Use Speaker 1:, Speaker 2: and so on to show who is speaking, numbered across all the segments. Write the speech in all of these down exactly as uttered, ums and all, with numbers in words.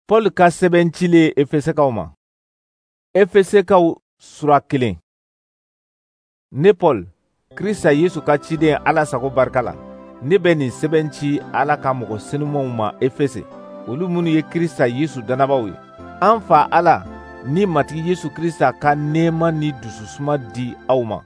Speaker 1: Paul ka sɛbɛncile Efesɛkaw ma. Efesɛkaw sura kelen. Ne Paul, Krista Yesu ka ciden Ala sago barika la, ne bɛ nin sɛbɛnci Ala ka mɔgɔ senumanw ma Efese, olu minnu ye Krista Yesu danabaw ye. An fa Ala ni matigi Yesu Krista ka nɛɛma ni dususuma di aw ma.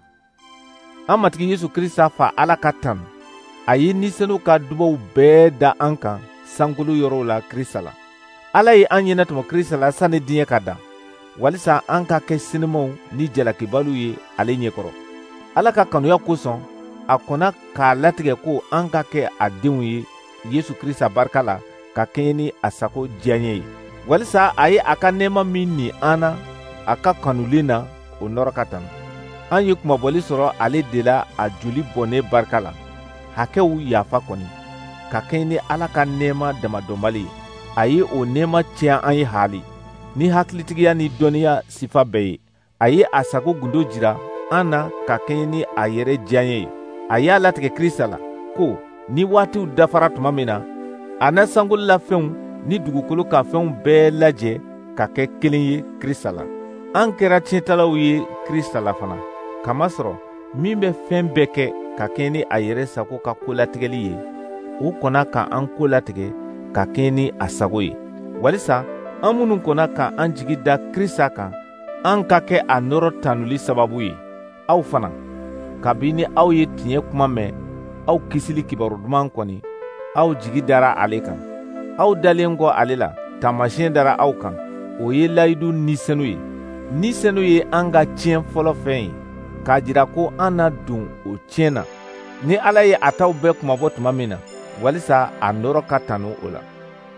Speaker 1: An matigi Yesu Krista fa Ala ka tanu, a ye nisɛnu ka dubaw bɛɛ da an kan sankolo yɔrɔw la Krista la. Ala ye an ɲɛna tɛmɛ Krista la sanni diɲɛ ka dan, walisa an ka kɛ senumanw ni jalakibalu ye ale ɲɛkɔrɔ. Ala ka kanuya kosɔn, a kɔnna k'a latigɛ ko an ka kɛ a denw ye Yesu Krista barika la ka kɛɲɛ ni a sago diyaɲɛ ye. Walisa a ye a ka nɛɛma min ni an na a ka kanulen na o nɔrɔ ka tanu. An ye kumabɔli sɔrɔ ale de la a joli bɔnnen barika la, hakɛw yafa kɔni, ka kɛɲɛ ni Ala ka nɛɛma damadɔnbali ye. A ye o nɛɛma tiɲɛ an ye hali, ni hakilitigiya ni dɔnniya sifa bɛɛ ye. A ye a sago gundo jira an na ka kɛɲɛ ni a yɛrɛ diyaɲɛ ye. A y'a latigɛ Krista la, ko ni waatiw dafara tuma min na, a na sankolola fɛnw ni dugukolo ka fɛnw bɛɛ lajɛ ka kɛ kelen ye Krista la. An kɛra tiɲɛtalaw ye Krista la fana, kamasɔrɔ min bɛ fɛn bɛɛ kɛ ka kɛɲɛ ni a yɛrɛ sago ka kolatigɛli ye, o kɔnna ka an kolatigɛ ka kɛɲɛ ni a sago ye. Walisa an minnu kɔnna ka an jigi da Krista kan, an ka kɛ a nɔrɔ tanuli sababu ye. Aw fana, kabini aw ye tiɲɛ kuma mɛn, aw kisili kibaru duman kɔni, aw jigi dara ale kan. Aw dalen kɔ ale la, taamasiyɛn dara aw kan, o ye layidu nisɛnu ye. Nisɛnu ye an ka tiɲɛ fɔlɔ fɛn ye, k'a jira ko an na don o tiɲɛ na, ni Ala ye a taw bɛɛ kumabɔ tuma min na, walisa a nɔrɔ ka tanu o la.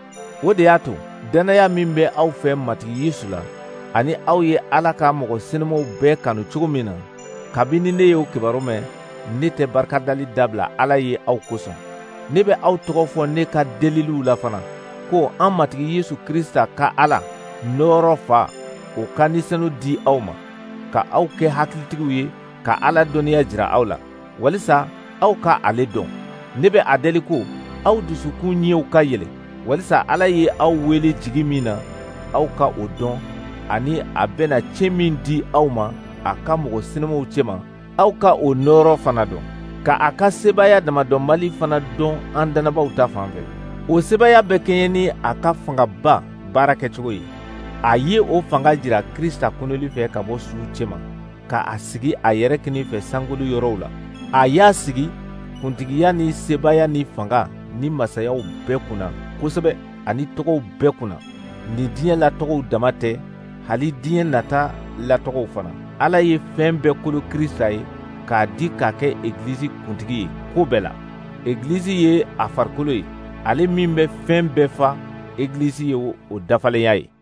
Speaker 1: O de y'a to, dannaya min bɛ aw fɛ matigi Yesu la, ani aw ye Ala ka mɔgɔ senumanw bɛɛ kanu cogo min na, kabini ne y'o kibaru mɛn, ne tɛ barikadali dabila Ala ye aw kosɔn. Ne bɛ aw tɔgɔ fɔ ne ka deliliw la fana, ko an matigi Yesu Krista ka Ala, nɔɔrɔ fa, o ka nisɛnu di aw ma, ka aw kɛ hakilitigiw ye, ka Ala dɔnniya jira aw la, walisa aw ka ale dɔn. Ne bɛ a deli ko aw dusukun ɲɛw ka yɛlɛ, walisa Ala ye aw wele jigi min na, aw ka o dɔn, ani a bɛna tiɲɛ min di aw ma a ka mɔgɔ senumanw cɛma, aw ka o nɔɔrɔ fana dɔn, ka a ka sebaya damadɔnbali fana dɔn an dannabaw ta fan fɛ. O sebaya bɛ kɛɲɛ ni a ka fangaba baara kɛcogo ye. A ye o fanga jira Krista kɔnɔli fɛ ka bɔ suw cɛma, ka a sigi a yɛrɛ kini fɛ sankolo yɔrɔw la. A y'a sigi kuntigiya ni sebaya ni fanga ni masayaw bɛɛ kunna kosɛbɛ, ani tɔgɔw bɛɛ kunna, ni diɲɛ latɔgɔw dama tɛ, hali diɲɛ nata latɔgɔw fana. Ala ye fɛn bɛɛ kolo Krista ye k'a di k'a kɛ Egilizi kuntigi ye ko bɛɛ la. Egilizi ye a farikolo ye, ale min bɛ fɛn bɛɛ fa, Egilizi ye o dafalenya ye.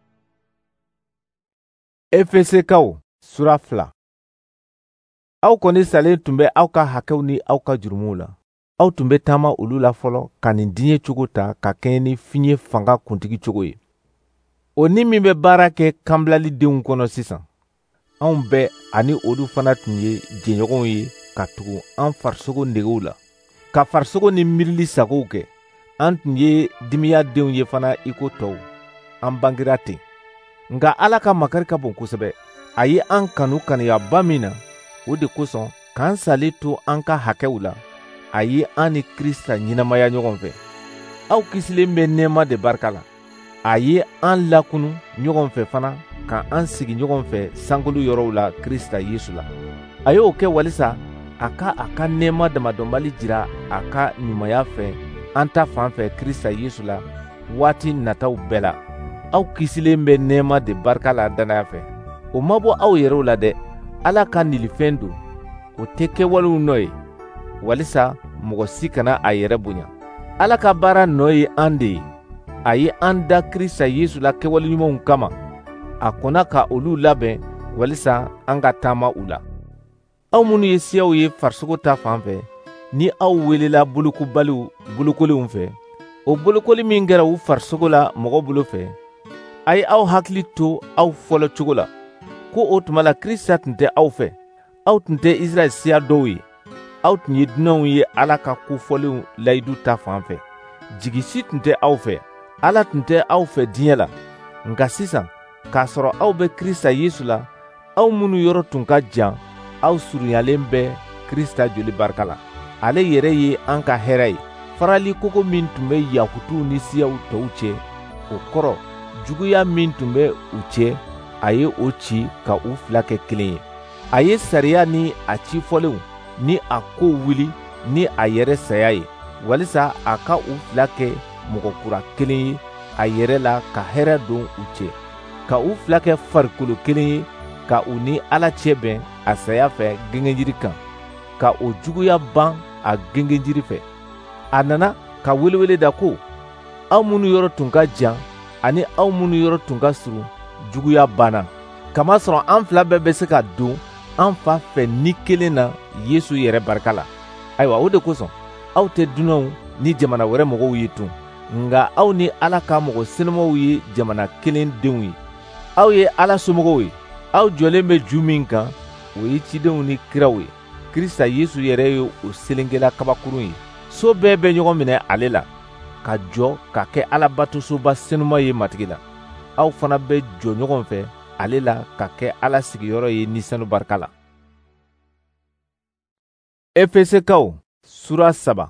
Speaker 1: Efesɛkaw sura fila. Aw kɔni salen tun bɛ aw ka hakɛw ni aw ka jurumuw la. Aw tun bɛ taama olu la fɔlɔ ka nin diɲɛ cogo ta ka kɛɲɛ ni fiɲɛ fanga kuntigi cogo ye. O ni min bɛ baara kɛ kanbilalidenw kɔnɔ sisan, anw bɛɛ ani olu fana tun ye jɛɲɔgɔnw ye ka tugu an farisogo negew la, ka farisogo ni miirili sagow kɛ. An tun ye dimiyadenw ye fana i ko tɔw, an bangera ten. Nka Ala ka makari ka bon kosɛbɛ. A ye an kanu kanuyaba min na, o de kosɔn k'an salen to an ka hakɛw la, a ye an ni Krista ɲɛnamaya ɲɔgɔn fɛ. Aw kisilen bɛ nɛɛma de barika la. A ye an lakunu ɲɔgɔn fɛ fana, ka an sigi ɲɔgɔn fɛ sankolo yɔrɔw la Krista Yesu la. A y'o kɛ walisa a ka a ka nɛɛma damadɔnbali jira a ka ɲumanya fɛ an ta fan fɛ Krista Yesu la waati nataw bɛɛ la. Aw kisilen bɛ nɛɛma de barika la dannaya fɛ. O ma bɔ aw yɛrɛw la dɛ, Ala ka nilifɛn don, o tɛ kɛwalew nɔ ye, walisa mɔgɔ si kana a yɛrɛ bonya. Ala ka baara nɔ ye an de ye. A ye an da Krista Yesu la kɛwale ɲumanw kama, a kɔnna ka olu labɛn walisa an ka taama u la. Aw minnu ye siyaw ye farisogo ta fan fɛ, ni aw welela bolokobaliw bolokolenw fɛ, o bolokoli min kɛra u farisogo la mɔgɔ bolo fɛ, a ye aw hakili to aw fɔlɔ cogo la, ko o tuma la Krista tun tɛ aw fɛ. Aw tun tɛ Israɛl siya dɔw ye. Aw tun ye dunanw ye Ala ka kofɔlenw layidu ta fan fɛ. Jigi si tun tɛ aw fɛ. Ala tun tɛ aw fɛ diɲɛ la, nka sisan k'a sɔrɔ aw bɛ Krista Yesu la, aw minnu yɔrɔ tun ka jan, aw surunyalen bɛ Krista joli barika la. Ale yɛrɛ ye an ka hɛrɛ ye. Farali kogo min tun bɛ Yahudiw ni siyaw tɔw cɛ, o kɔrɔ juguya min tun bɛ u cɛ, a ye o ci ka u fila kɛ kelen ye. A ye sariya ni a cifɔlenw ni a kow wuli ni a yɛrɛ saya ye, walisa a ka u fila kɛ mɔgɔ kura kelen ye a yɛrɛ la ka hɛrɛ don u cɛ, ka u fila kɛ farikolo kelen ye, ka u ni Ala cɛ bɛn a saya fɛ gɛngɛnjiri kan, ka o juguya ban a gɛngɛnjiri fɛ. A nana ka welewele da ko, aw minnu yɔrɔ tun ka jan ani aw minnu yɔrɔ tun ka surun, juguya banna. Kamasɔrɔ an fila bɛɛ bɛ se ka don an fa fɛ ni kelen na Yesu yɛrɛ barika la. Ayiwa, o de kosɔn aw tɛ dunanw ni jamana wɛrɛ mɔgɔw ye tun, nga aw ni Ala ka mɔgɔ senemaw ye jamana kelen denw ye. Aw ye Ala somɔgɔw ye. Aw jɔlen bɛ ju min kan, o ye cidenw ni kiraw ye. Krista Yesu yɛrɛ ye o selengela kabakurun ye. So bɛɛ bɛ ɲɔgɔn minɛ ale la, ka jɔ ka kɛ Alabatosoba senuma ye matigi la. Aw fana bɛ jɔ ɲɔgɔn fɛ ale la ka kɛ Ala sigiyɔrɔ ye ni sanu barika la. Efesekaw sura saba.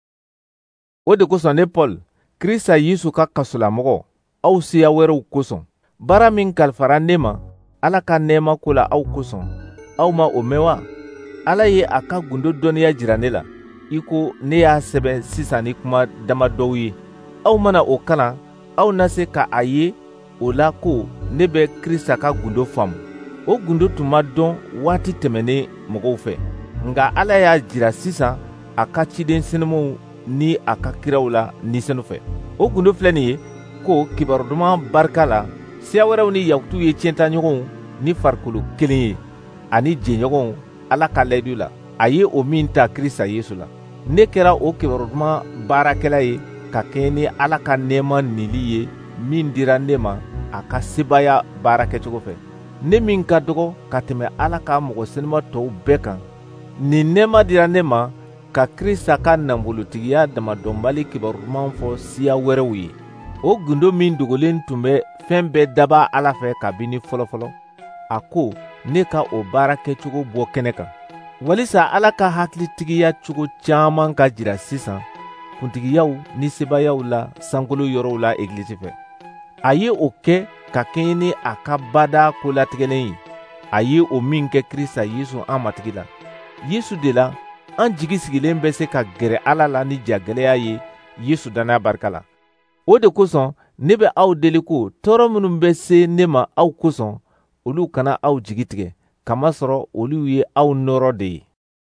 Speaker 1: O de kosɔn ne Paul, Krista Yesu ka kasolamɔgɔ, aw siya wɛrɛw kosɔn, baara min kalifara ne ma Ala ka nɛɛma ko la aw kosɔn, aw ma o mɛn wa? Ala ye a ka gundo dɔnniya jira ne la, i ko ne y'a sɛbɛn sisan ni kuma damadɔw ye. Aw mana o kalan, aw na se ka a ye o la ko ne bɛ Krista ka gundo faamu. O gundo tun ma dɔn waati tɛmɛnen mɔgɔw fɛ, nga Ala y'a jira sisan a ka ciden senemaw ni a ka kiraw la nisɛnu fɛ. O gundo filɛ nin ye ko kibaru duman barika la, siya wɛrɛw ni Yahudiw ye tiɲɛtaɲɔgɔnw ni farikolo kelen ye, ani jɛɲɔgɔnw Ala ka layidu la. A ye o min ta Krista Yesu la. Ne kɛra o kibaru duman baarakɛla ye ka kɛɲɛ ni Ala ka nɛɛma nili ye min dira ne ma a ka sebaya baara kɛcogo fɛ. Ne min ka dɔgɔ ka tɛmɛ Ala ka mɔgɔ senema tɔw bɛɛ kan, nin nɛɛma dira ne ma ka Krista ka nafolotigiya damadɔnbali kibaru duman fɔ siya wɛrɛw ye. O gundo min dogolen tun bɛ fɛn bɛɛ daba Ala fɛ kabini fɔlɔfɔlɔ, a ko ne ka o baara kɛcogo bɔ kɛnɛ kan, walisa Ala ka hakilitigiya cogo caaman ka jira sisan kuntigiyaw ni sebayaw la sankolo yɔrɔw la egilizi fɛ. A ye o kɛ ka kɛɲɛ ni a ka bada kolatigɛlen ye. A ye o min kɛ Krista Yesu an matigi la. Yesu de la an jigi sigilen bɛ se ka gɛrɛ Ala la ni jagɛlɛya ye Yesu dannaya barika la. O de kosɔn ne bɛ aw deli ko tɔɔrɔ minnu bɛ se ne ma aw kosɔn, olu kana aw jigi tigɛ, kamasɔrɔ olu ye aw nɔrɔ de ye.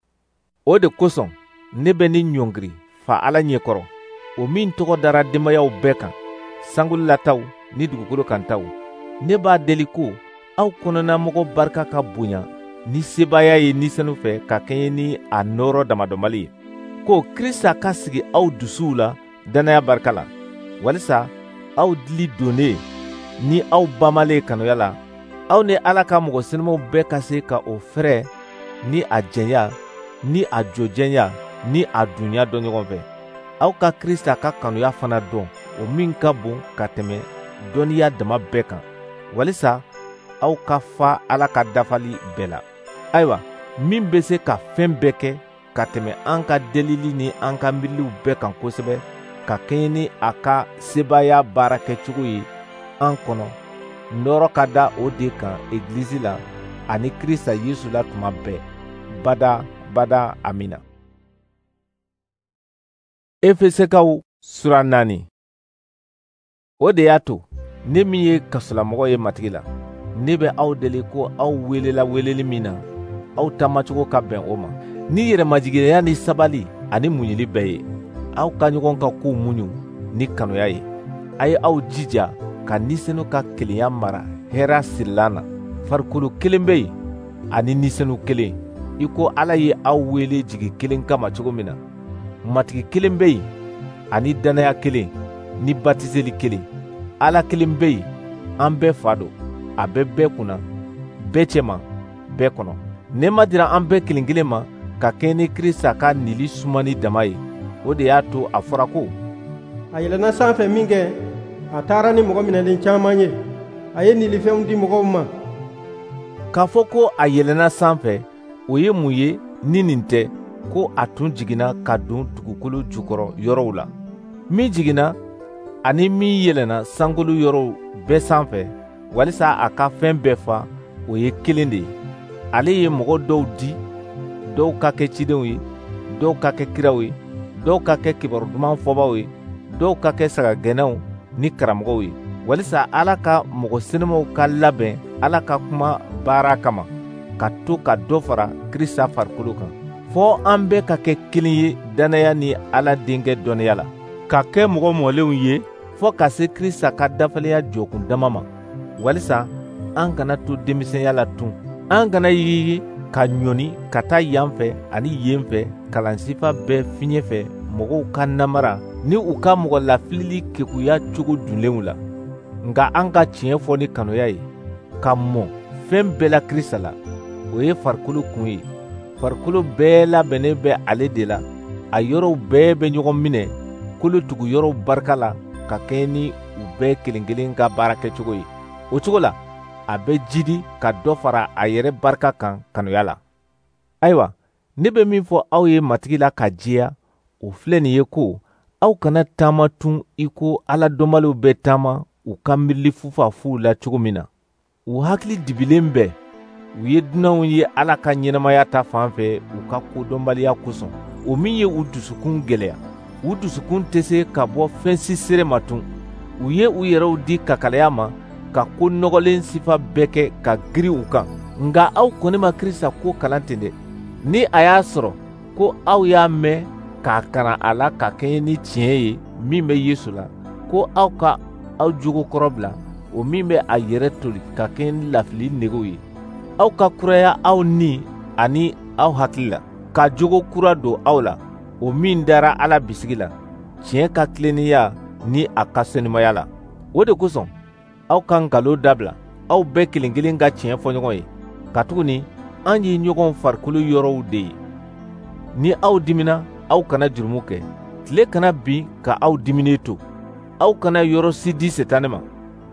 Speaker 1: O de kosɔn ne bɛ ni ɲɔngiri fa Ala ɲɛkɔrɔ, o min tɔgɔ dara denbayaw bɛɛ kan, sangolilataw ni dugukolo kan taw. Ne b'a deli ko aw kɔnɔnamɔgɔ barika ka bonya ni sebaya ye nisɛnu fɛ ka kɛɲɛ ni a nɔrɔ damadɔnbali ye, ko Krista ka sigi aw dusuw la dannaya barika la, walisa aw dili donnen ni aw bamalen kanuya la, aw ni Ala ka mɔgɔ senemaw bɛɛ ka se ka o fɛrɛ ni a jɛnya ni a jɔjɛnya ni a dunya dɔn ɲɔgɔn fɛ. Aw ka Krista ka kanuya fana dɔn, o min ka bon ka tɛmɛ dɔnniya dama bɛɛ kan, walisa aw ka fa Ala ka dafali bɛɛ la. Ayiwa, min bɛ se ka fɛn bɛɛ kɛ ka tɛmɛ an ka delili ni an ka miiriw bɛɛ kan kosɛbɛ, ka kɛɲɛ ni a ka sebaya baara kɛcogo ye an kɔnɔ, nɔrɔ ka da o de kan egilizi la ani Krista Yesu la tuma bɛɛ. Bada bada amina. Efesekaw sura naani. O de y'a to ne min ye kasolamɔgɔ ye matigi la, ne bɛ aw deli ko aw welela weleli min na aw taamacogo ka bɛn o ma, ni yɛrɛmajiginiya ni sabali ani muɲuli bɛɛ ye. Aw ka ɲɔgɔn ka kow muɲu ni kanuya ye. A ye aw jija ka nisɛnu ka kelenya mara hɛra sirilan na. Farikolo kelen bɛ yen ani nisɛnu kelen, i ko Ala ye aw wele jigi kelen kama cogo min na. Matigi kelen bɛ yen ani dannaya kelen ni batiseli kelen. Ala kelen bɛ yen, an bɛɛ fa don, a bɛ bɛɛ kunna, bɛɛ cɛma, bɛɛ kɔnɔ. Ne ma dira an bɛɛ kelen kelen ma ka kɛɲɛ ni Krista ka nili sumani dama ye. O de y'a to a fɔra ko,
Speaker 2: a yɛlɛnna sanfɛ min kɛ a taara ni mɔgɔ minɛlen caaman ye, a ye nilifɛnw di mɔgɔw ma.
Speaker 1: K'a fɔ ko a yɛlɛnna sanfɛ, o ye mun ye ni nin tɛ ko a tun jiginna ka don dugukolo jukɔrɔ yɔrɔw la. Min jiginna ani min yɛlɛnna sankolo yɔrɔw bɛɛ sanfɛ walisa a ka fɛn bɛɛ fa, o ye kelen de ye. Ale ye mɔgɔ dɔw di, dɔw ka kɛ cidenw ye, dɔw ka kɛ kiraw ye, dɔw ka kɛ kibaru duman fɔbaw ye, dɔw ka kɛ sagagɛnnaw ni karamɔgɔw ye, walisa Ala ka mɔgɔ senemaw ka labɛn Ala ka kuma baara kama, ka to ka dɔ fara Krista farikolo kan, fɔɔ an bɛɛ ka kɛ kelen ye dannaya ni Ala denkɛ dɔnniya la, ka kɛ mɔgɔ mɔlenw ye fɔɔ ka se Krista ka dafalenya jɔkun dama ma, walisa an kana to denmisɛnya la tun. An kana yigi ka ɲɔni ka taa yan fɛ ani yen fɛ kalansifa bɛɛ fiɲɛ fɛ mɔgɔw ka namara ni u ka mɔgɔ lafilili kekuya cogo dunlenw la. Nga an ka tiɲɛ fɔ ni kanuya ye, ka mɔn fɛn bɛɛ la Krista la, o ye farikolo kun ye. Farikolo bɛɛ labɛnnen bɛ ale de la, a yɔrɔw bɛɛ bɛ ɲɔgɔn minɛ kolotugu yɔrɔw barika la ka kɛɲɛ ni u bɛɛ kelen kelen ka baara kɛcogo ye. O cogo la, a bɛ jidi ka dɔ fara a yɛrɛ barika kan kanuya la. Ayiwa, ne bɛ min fɔ aw ye matigi la ka jɛya, o filɛ nin ye ko aw kana taama tun i ko Ala dɔnbaliw bɛ taama u ka miirili fufafuw la cogo min na. U hakili dibilen bɛ, u ye dunanw ye Ala ka ɲɛnamaya ta fan fɛ u ka kodɔnbaliya kosɔn, o min ye u dusukun gɛlɛya. U dusukun tɛ se ka bɔ fɛn si seere ma tun. U ye u yɛrɛw di kakalaya ma, ka ko nɔgɔlen sifa bɛɛ kɛ ka giri u kan. Nga aw kɔni ma Krista ko kalan ten dɛ. Ni a y'a sɔrɔ ko aw y'a mɛn k'a kana a la ka kɛɲɛ ni tiɲɛ ye min bɛ Yesu la, ko aw ka aw jogo kɔrɔ bila, o min bɛ a yɛrɛ toli ka kɛɲɛ ni lafili negew ye. Aw ka kuraya aw ni ani aw hakili la, ka jogo kura don aw la, o min dara Ala bisigi la, tiɲɛ ka tilennenya ni a ka senimaya la. O de kosɔn aw ka nkalon dabila, aw bɛɛ kelen kelen ka tiɲɛ fɔ ɲɔgɔn ye, katuguni an ye ɲɔgɔn farikolo yɔrɔw de ye. Ni aw dimina, aw kana jurumu kɛ, tile kana bin ka aw dimine to, aw kana yɔrɔ si di Setane ma.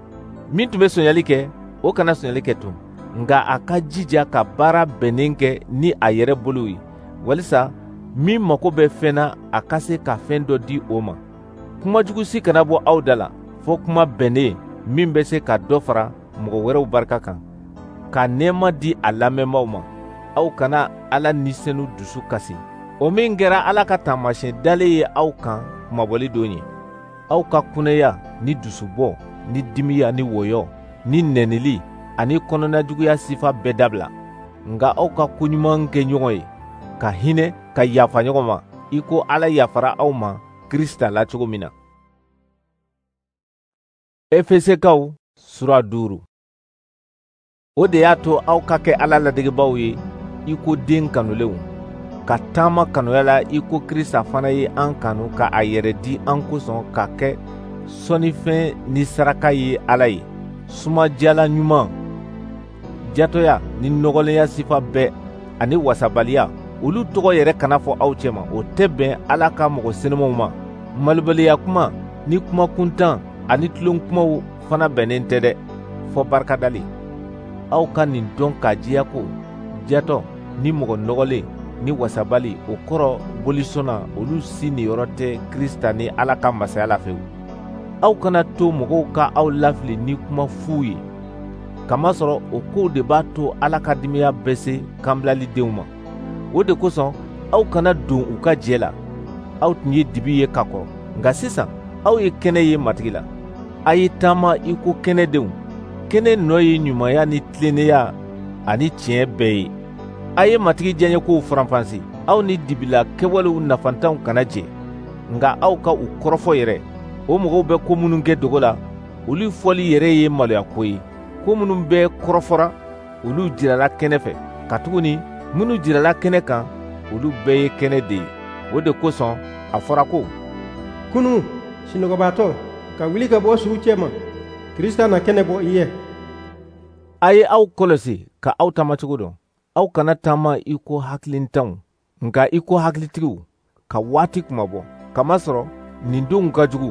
Speaker 1: Min tun bɛ sonyali kɛ, o kana sonyali kɛ tun, nga a ka jija ka baara bɛnnen kɛ ni a yɛrɛ bolo ye, walisa min mako bɛ fɛn na a ka se ka fɛn dɔ di o ma. Kuma jugu si kana bɔ aw da la, fɔ kuma bɛnnen min bɛ se ka dɔ fara mɔgɔ wɛrɛw barika kan, ka nɛɛma di a lamɛnbaaw ma. Aw kana Ala nisɛnu dusu kasi, o min kɛra Ala ka taamasiyɛn dalen ye aw kan kumabɔli don ye. Aw ka kunaya ni dusubɔ ni dimiya ni wɔyɔ ni nɛnili ani kɔnɔnajuguya sifa bɛɛ dabila, nga aw ka koɲuman kɛ ɲɔgɔn ye, ka hinɛ ka yafa ɲɔgɔn ma i ko Ala yafara aw ma Krista la cogo min na. Efesekaw sura duuru. O de y'a to aw ka kɛ Ala ladegebaw ye i ko den kanulenw, ka taama kanuya la i ko Krista fana ye an kanu ka a yɛrɛ di an kosɔn ka kɛ sɔnnifɛn ni saraka ye Ala ye. Sumajala ɲuman, jatɔya ni nɔgɔlenya sifa bɛɛ ani wasabaliya, olu tɔgɔ yɛrɛ kana fɔ aw cɛma, o tɛ bɛn Ala ka mɔgɔ senemaw ma. Malibaliya kuma ni kuma kuntan ani tulon kumaw fana bɛnnen tɛ dɛ, fɔ barikadali. Aw ka nin dɔn ka diya ko jatɔ ni mɔgɔ nɔgɔlen ni wasabali, o kɔrɔ bolisɔnna olu si niyɔrɔ tɛ Krista ni Ala ka masaya la fewu. Aw kana to mɔgɔw ka aw lafili ni kuma fu ye, kamasɔrɔ o kow de b'a to Ala ka dimiya bɛ se kanbilalidenw ma. O de kosɔn aw kana don u ka jɛ la. Aw tun ye dibi ye ka kɔrɔ, nka sisan aw ye kɛnɛ ye matigi la. A ye taama i ko kɛnɛdenw. Kɛnɛ nɔ ye ɲumanya ni tilennenya ani tiɲɛ bɛɛ ye. A ye matigi diyaɲɛkow faranfansi. Aw ni dibila kɛwalew nafantanw kana jɛ, nka aw ka u kɔrɔfɔ yɛrɛ. O mɔgɔw bɛ ko minnu kɛ dogo la, olu fɔli yɛrɛ ye maloya ko ye. Ko minnu bɛɛ kɔrɔfɔra, olu jirala kɛnɛ fɛ, katuguni minnu jirala kɛnɛ kan, olu bɛɛ ye kɛnɛ de ye. O de kosɔn a fɔra ko
Speaker 2: kunu sinɔgɔbaatɔ ka wuli ka bɔ sugu cɛ ma, Krista na kɛnɛ bɔ i ye.
Speaker 1: A ye aw kɔlɔsi ka aw taamacogo dɔn. Aw kana taama i ko hakilintanw, nka i ko hakilitigiw, ka waati kuma bɔ, kamasɔrɔ nin denw ka jugu.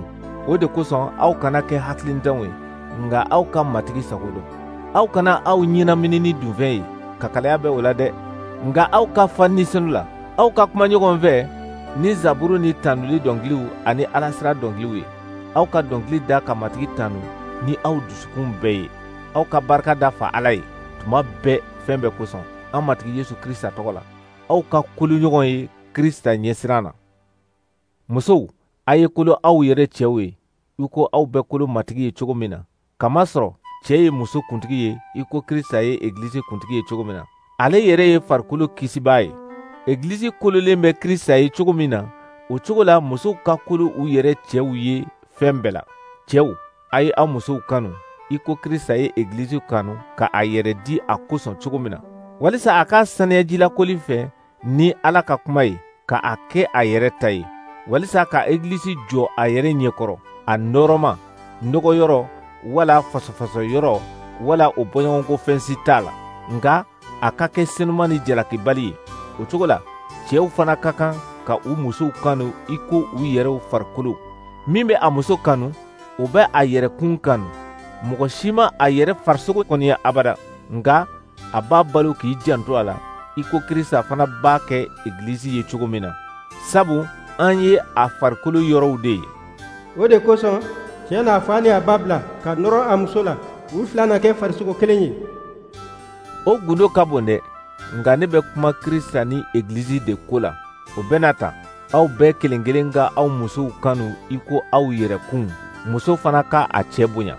Speaker 1: O de kosɔn aw kana kɛ hakilintanw ye, nga aw ka matigi sago don. Aw kana aw ɲɛnamini ni dunfɛn ye, kakalaya bɛ o la dɛ, nga aw ka fa ni senu la. Aw ka kuma ɲɔgɔn fɛ ni zaburu ni tanuli dɔnkiliw ani alasira dɔnkiliw ye. Aw ka dɔnkili da ka matigi tanu ni aw dusukun bɛɛ ye. Aw ka barika da fa Ala ye tuma bɛɛ fɛn bɛɛ kosɔn, an matigi Yesu Krista tɔgɔ la. Aw ka kolo ɲɔgɔn ye Krista ɲɛsiran na. Musow, a ye kolo aw yɛrɛ cɛw ye i ko aw bɛ kolo matigi ye cogo min na. Kamasɔrɔ cɛ ye muso kuntigi ye i ko Krista ye Egilizi kuntigi ye cogo min na. Ale yɛrɛ ye farikolo kisibaa ye. Egilizi kololen bɛ Krista ye cogo min na, o cogo la musow ka kolo u yɛrɛ cɛw ye fɛn bɛɛ la. Cɛw, a ye aw musow kanu i ko Krista ye Egilizi kanu ka a yɛrɛ di a kosɔn cogo min na, walisa a ka saniyaji lakoli fɛ ni Ala ka kuma ye, ka a kɛ a yɛrɛ ta ye, walisa ka Egilizi jɔ a yɛrɛ ɲɛkɔrɔ, a nɔrɔma, nɔgɔyɔrɔ wala fasɔfasɔyɔrɔ wala o bɔɲɔgɔnko fɛn si t'a la, nga a ka kɛ senuman ni jalakibali ye. O cogo la cɛw fana ka kan ka u musow kanu i ko u yɛrɛw farikolo. Min bɛ a muso kanu, o bɛ a yɛrɛ kun kanu. Mɔgɔ si ma a yɛrɛ farisogo kɔniya abada, nga a b'a balo k'i janto a la i ko Krista fana b'a kɛ Egilizi ye cogo min na. Sabu an ye a farikolo yɔrɔw de ye.
Speaker 2: O de kosɔn cɛ n'a fa ni a ba bila ka nɔrɔ a muso la, u fila na kɛ farisogo kelen ye.
Speaker 1: O gundo ka bon dɛ, nga ne bɛ kuma Krista ni Egilizi de ko la. O bɛna ta, aw bɛɛ kelen kelen ka aw musow kanu i ko aw yɛrɛ kun, muso fana ka a cɛ bonya.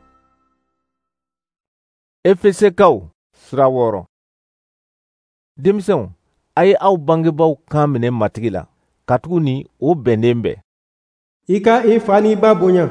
Speaker 1: Efesekaw sura wɔɔrɔ. Denmisɛnw, a ye aw bangebaaw kan minɛ matigi la, katuguni o bɛnnen bɛ.
Speaker 2: I ka i fa n'i ba bonya.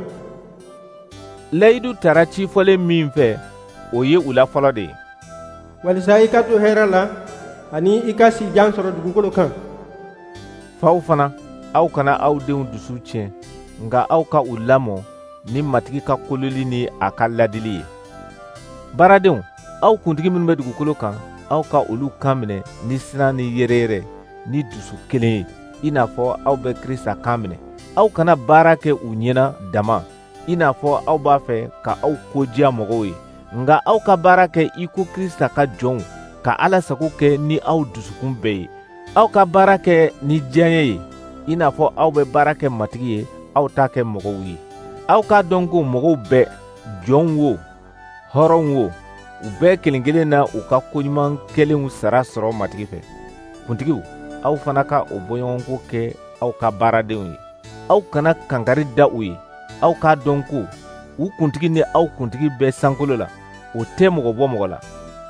Speaker 1: Layidu tara cifɔlen min fɛ, o ye u la fɔlɔ de ye.
Speaker 2: Walisa i ka to hɛrɛ la ani i ka si jan sɔrɔ dugukolo kan.
Speaker 1: Faw fana, aw kana aw denw dusu tiɲɛ, nga aw ka u lamɔ ni matigi ka kololi ni a ka ladili ye. Baaradenw, aw kuntigi minnu bɛ dugukolo kan, aw ka olu kan minɛ ni siran ni yɛrɛyɛrɛ ni dusu kelen ye, i n'a fɔ aw bɛ Krista kan minɛ. Aw kana baara kɛ u ɲɛna dama, i n'a fɔ aw b'a fɛ ka aw kojiya mɔgɔw ye, nga aw ka baara kɛ i ko Krista ka jɔnw, ka Ala sago kɛ ni aw dusukun bɛɛ ye. Aw ka baara kɛ ni diyaɲɛ ye, i n'a fɔ aw bɛ baara kɛ matigi ye, aw t'a kɛ mɔgɔw ye. Aw k'a dɔn ko mɔgɔw bɛɛ, jɔnw wo, hɔrɔnw wo, u bɛɛ kelen kelen na u ka koɲuman kelenw sara sɔrɔ matigi fɛ. Kuntigiw, aw fana ka o bɔɲɔgɔnko kɛ aw ka baaradenw ye. Aw kana kankari da u ye. Aw k'a dɔn ko u kuntigi ni aw kuntigi bɛ sankolo la, o tɛ mɔgɔ bɔ mɔgɔ la.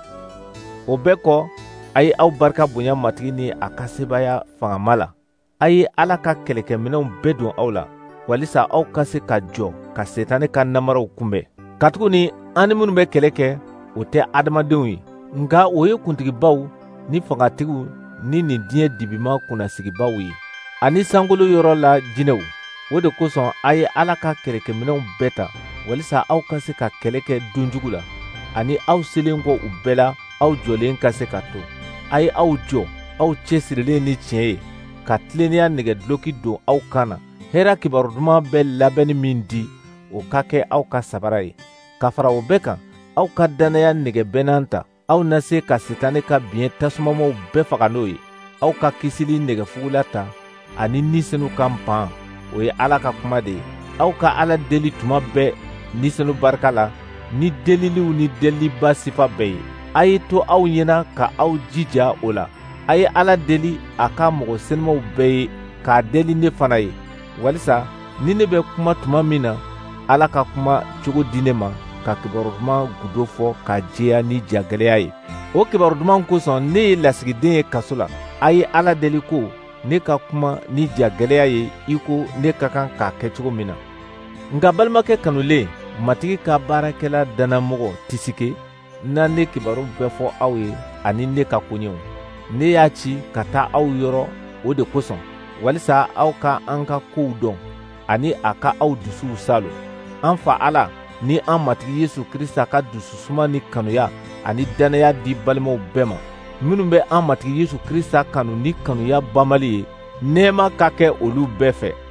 Speaker 1: O bɛɛ kɔ, a ye aw barika bonya matigi ni a ka sebaya fangama la. A ye Ala ka kɛlɛkɛminɛnw bɛɛ don aw la, walisa aw ka se ka jɔ ka Setani ka namaraw kunbɛn. Katuguni an ni minnu bɛ kɛlɛ kɛ, o tɛ adamadenw ye, nga o ye kuntigibaw ni fangatigiw ni nin diɲɛ dibima kunnasigibaw ye, ani sankolo yɔrɔ la jinɛw. O de kosɔn a ye Ala ka kɛlɛkɛminɛnw bɛɛ ta, walisa aw ka se ka kɛlɛ kɛ donjugu la, ani aw selen kɔ u bɛɛ la aw jɔlen ka se ka to. A ye aw jɔ, aw cɛsirilen ni tiɲɛ ye, ka tilennenya nɛgɛduloki don aw kan na. Hɛrɛ kibaru duman bɛ labɛnni min di, o ka kɛ aw ka sabara ye. Ka fara o bɛɛ kan, aw ka dannaya nɛgɛbɛnnan ta, aw na se ka Setani ka biɲɛ tasumamaw bɛɛ faga n'o ye. Aw ka kisili nɛgɛfugula ta, ani nisenu ka pan, o ye Ala ka kuma de ye. Aw ka Ala deli tuma bɛɛ nisenu barika la, ni deliliw ni deliba sifa bɛɛ ye. A ye to aw ɲɛna ka aw jija o la. A ye Ala deli a ka mɔgɔ senumaw bɛɛ ye, k'a deli ne fana ye, walisa ni ne bɛ kuma tuma min na, Ala ka kuma cogo di ne ma, ka kibaru duman gudo fɔ ka jɛya ni jagɛlɛya ye. O kibaru duman kosɔn ne ye lasigiden ye kaso la. A ye Ala deli ko ne ka kuma ni jagɛlɛya ye i ko ne ka kan k'a kɛ cogo min na. Nka balimakɛ kanulen, matigi ka baarakɛla dannamɔgɔ Tisike, na ne kibaru bɛɛ fɔ aw ye ani ne ka koɲɛw. Ne y'a ci ka taa aw yɔrɔ o de kosɔn, walisa aw ka an ka kow dɔn, ani a ka aw dusuw salo. An fa Ala ni an matigi Yesu Krista ka dususuma ni kanuya ani dannaya di balimaw bɛɛ ma. Minnu bɛ an matigi Yesu Krista kanu ni kanuya banbali ye, nɛɛma ka kɛ olu bɛɛ fɛ.